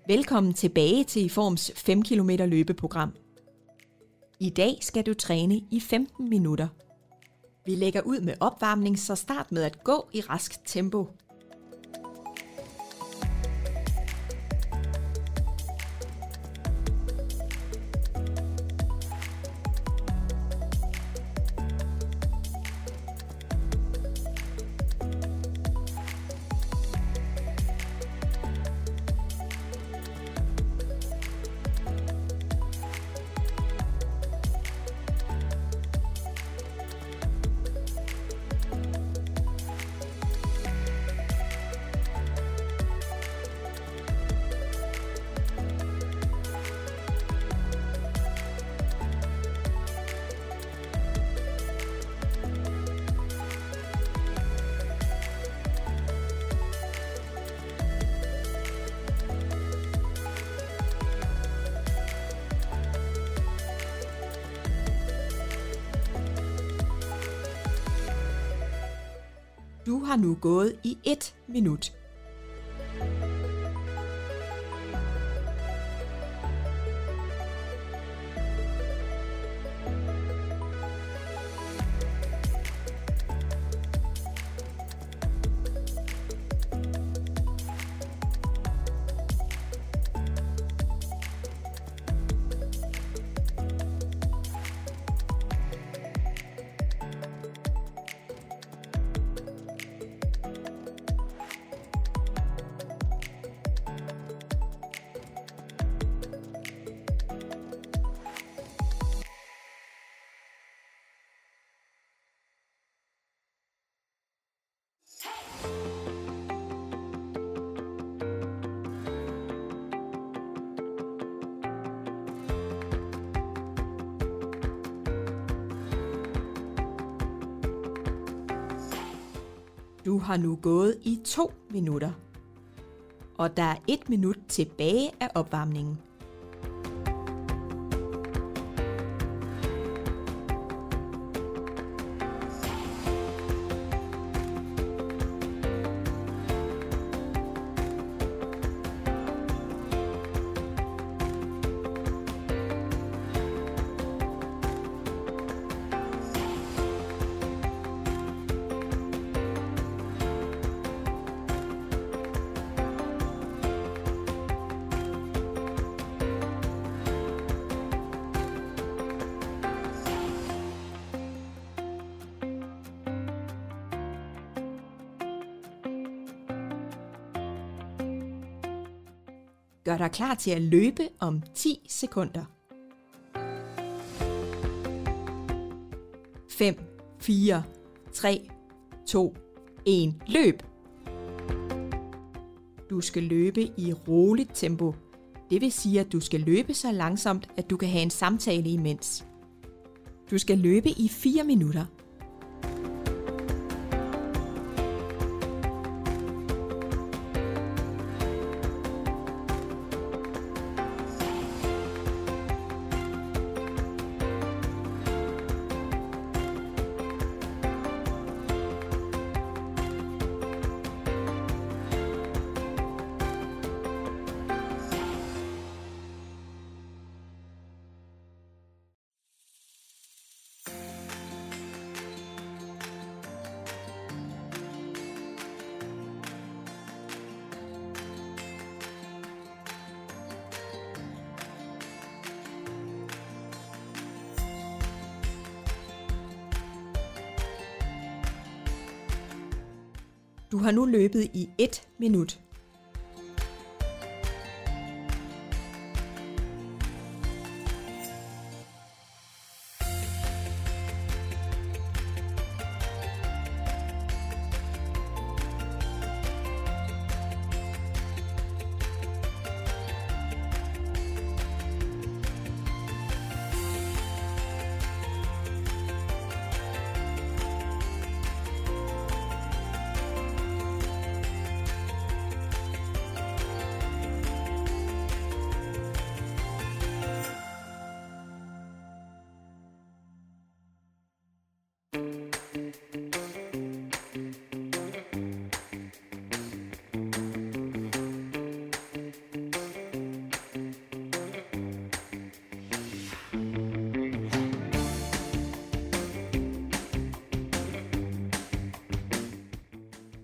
Velkommen tilbage til IFORMs 5 km løbeprogram. I dag skal du træne i 15 minutter. Vi lægger ud med opvarmning, så start med at gå i rask tempo. Du har nu gået i 1 minut. Du har nu gået i 2 minutter, og der er 1 minut tilbage af opvarmningen. Gør dig klar til at løbe om 10 sekunder. 5, 4, 3, 2, 1, løb! Du skal løbe i roligt tempo. Det vil sige, at du skal løbe så langsomt, at du kan have en samtale imens. Du skal løbe i 4 minutter. Du har nu løbet i 1 minut.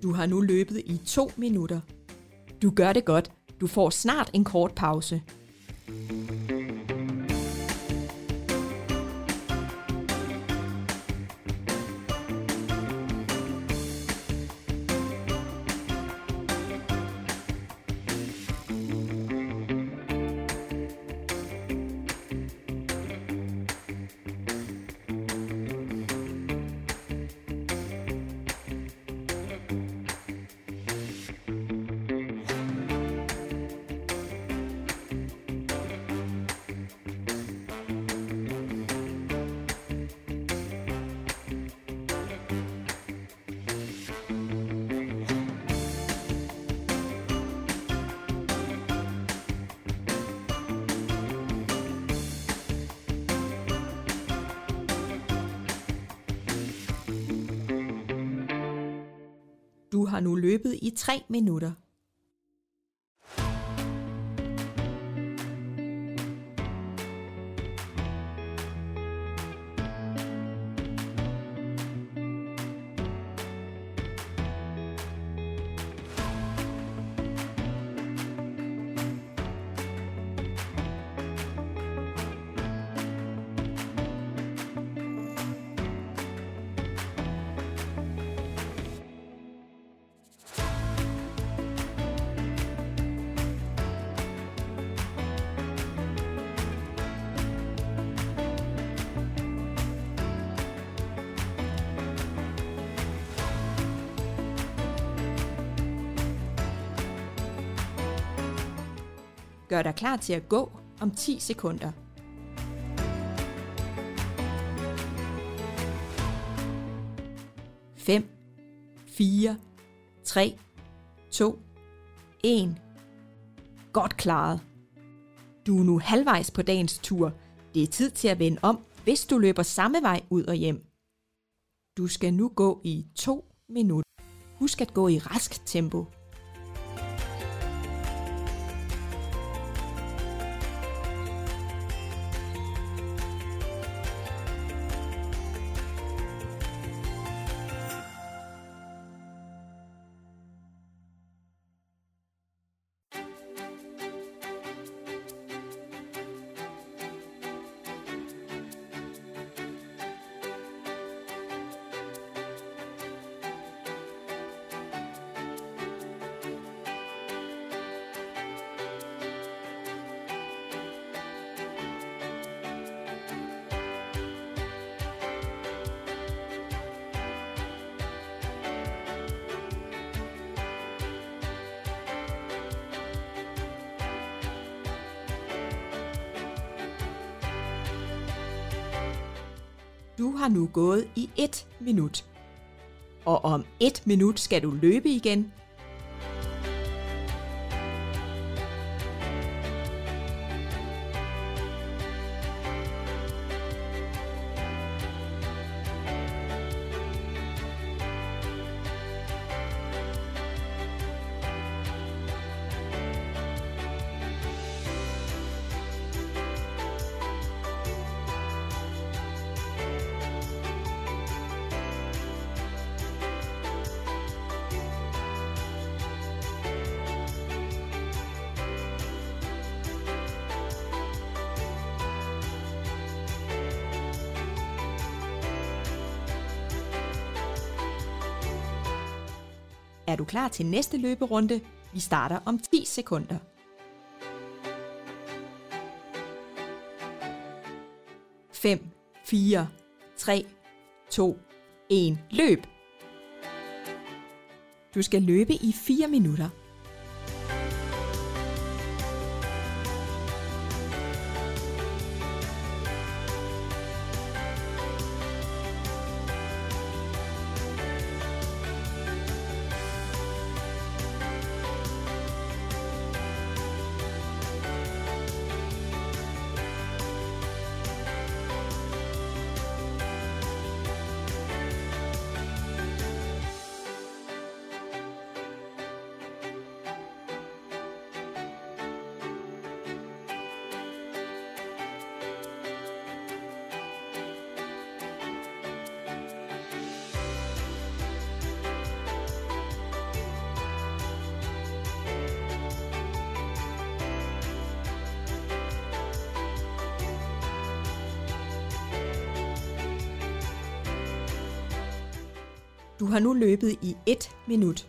Du har nu løbet i 2 minutter. Du gør det godt. Du får snart en kort pause. Du har nu løbet i 3 minutter. Gør dig klar til at gå om 10 sekunder. 5, 4, 3, 2, 1. Godt klaret. Du er nu halvvejs på dagens tur. Det er tid til at vende om, hvis du løber samme vej ud og hjem. Du skal nu gå i 2 minutter. Husk at gå i rask tempo. Du har nu gået i 1 minut. Og om 1 minut skal du løbe igen. Er du klar til næste løberunde? Vi starter om 10 sekunder. 5, 4, 3, 2, 1. Løb! Du skal løbe i 4 minutter. Du har nu løbet i 1 minut.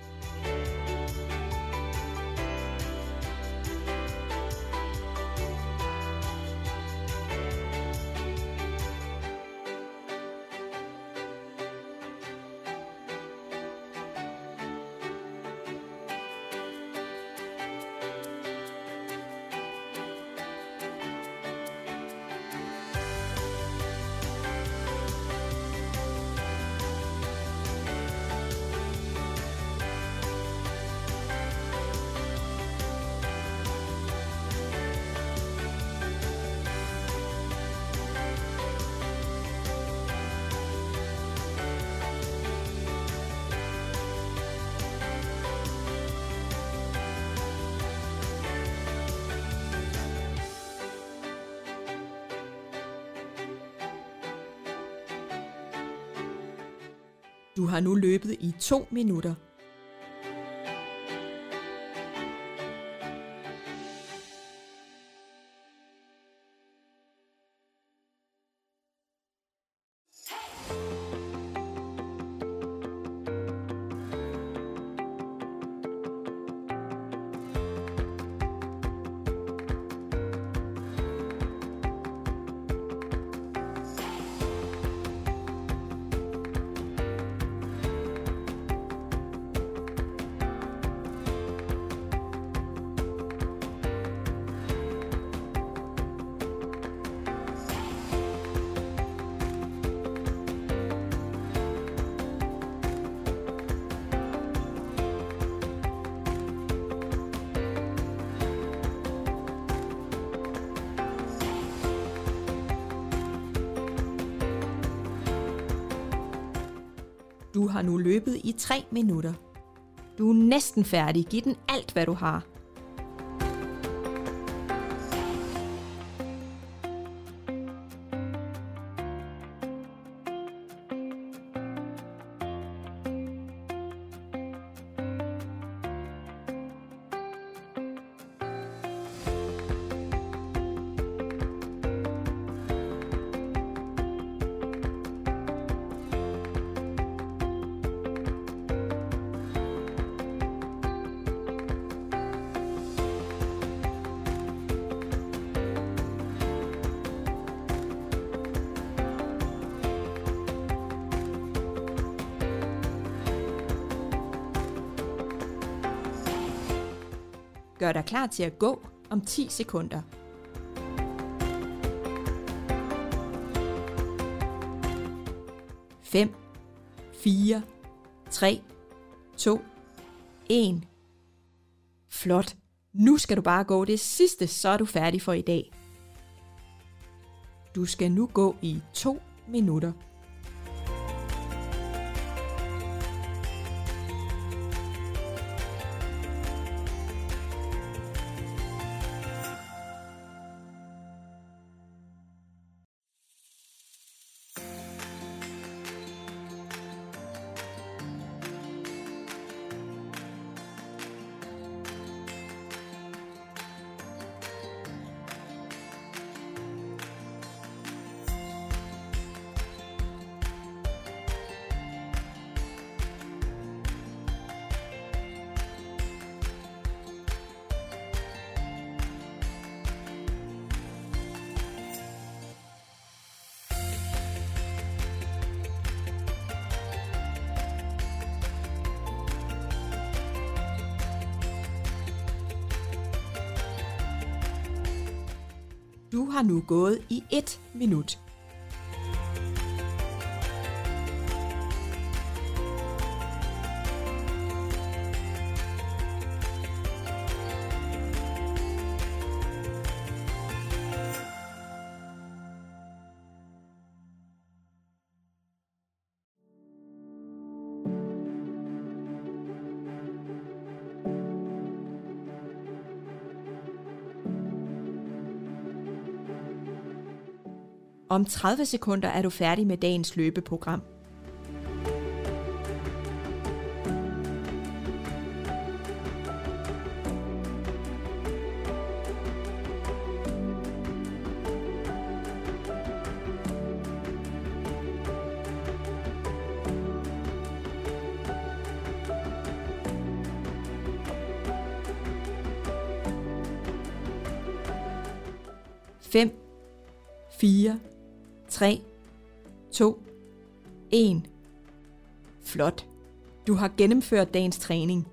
Du har nu løbet i 2 minutter. Du har nu løbet i 3 minutter. Du er næsten færdig. Giv den alt, hvad du har. Gør dig klar til at gå om 10 sekunder. 5, 4, 3, 2, 1. Flot. Nu skal du bare gå det sidste, så er du færdig for i dag. Du skal nu gå i 2 minutter. Du har nu gået i 1 minut. Om 30 sekunder er du færdig med dagens løbeprogram. 5, 4, 3, 2, 1. Flot. Du har gennemført dagens træning.